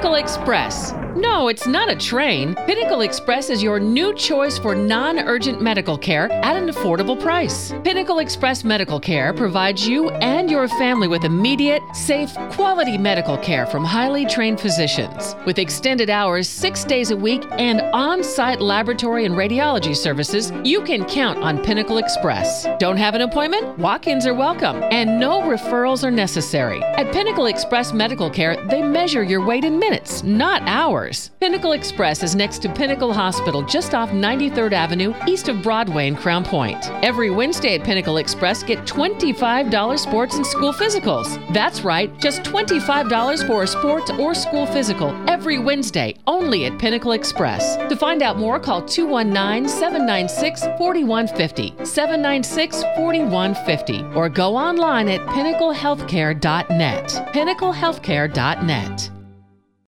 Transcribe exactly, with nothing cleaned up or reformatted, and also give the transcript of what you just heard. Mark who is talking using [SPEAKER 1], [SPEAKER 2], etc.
[SPEAKER 1] Pinnacle Express. No, it's not a train. Pinnacle Express is your new choice for non-urgent medical care at an affordable price. Pinnacle Express Medical Care provides you and your family with immediate, safe, quality medical care from highly trained physicians. With extended hours, six days a week, and on-site laboratory and radiology services, you can count on Pinnacle Express. Don't have an appointment? Walk-ins are welcome, and no referrals are necessary. At Pinnacle Express Medical Care, they measure your weight in minutes, not hours. Pinnacle Express is next to Pinnacle Hospital, just off ninety-third Avenue, east of Broadway in Crown Point. Every Wednesday at Pinnacle Express, get twenty-five dollars sports and school physicals. That's right, just twenty-five dollars for a sports or school physical every Wednesday, only at Pinnacle Express. To find out more, call two one nine, seven nine six, four one five zero, seven nine six, four one five zero, or go online at pinnacle healthcare dot net. pinnacle healthcare dot net.